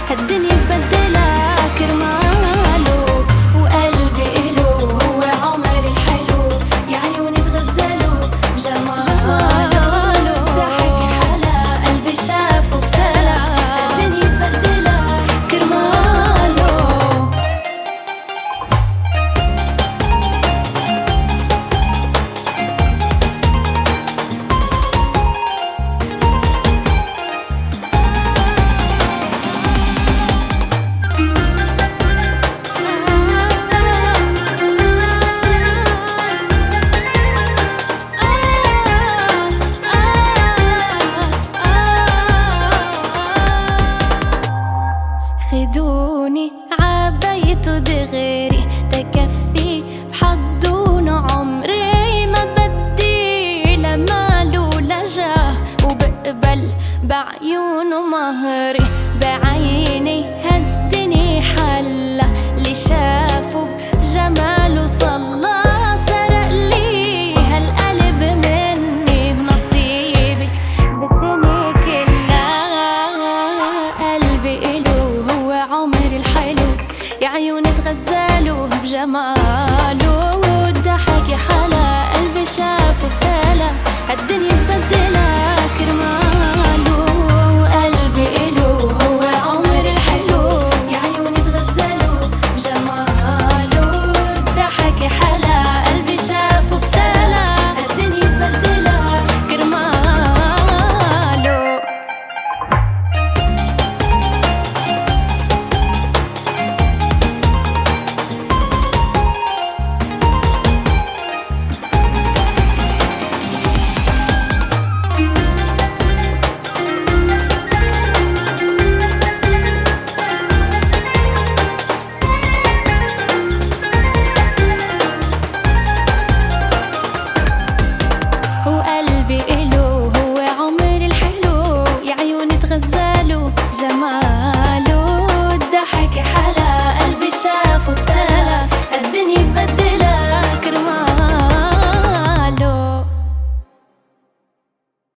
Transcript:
هالدنيا بدلها كرماله، وقلبي إله هو عمر الحلو، يا عيوني تغزلوا بجماله، ضحك حلا قلبي شاف وابتلى، هالدنيا بدلها كرماله. خدوني عبيته دغيري تكفي بحضون عمري، ما بدي لماله لجاه، وبقبل بعيونه مهري، بعيني هالدني حلا اللي شافه بجماله صلى، سرق لي هالقلب مني بنصيبك بالدنيا كلها، قلبي إله هو عمر الحلو، يا عيوني تغزلوا بجماله، والضحك حلا قلبي شاف وابتلى، هالدنيا بدلها كرماله، وقلبي إله هو عمر الحلو، يا عيوني تغزلوا بجماله، والضحك حلا قلبي شاف وابتلى، هالدنيا بدلها كرماله. وقلبي إله هو عمر الحلو، يا عيوني تغزلوا بجماله، الضحك حلا قلبي شاف وابتلى.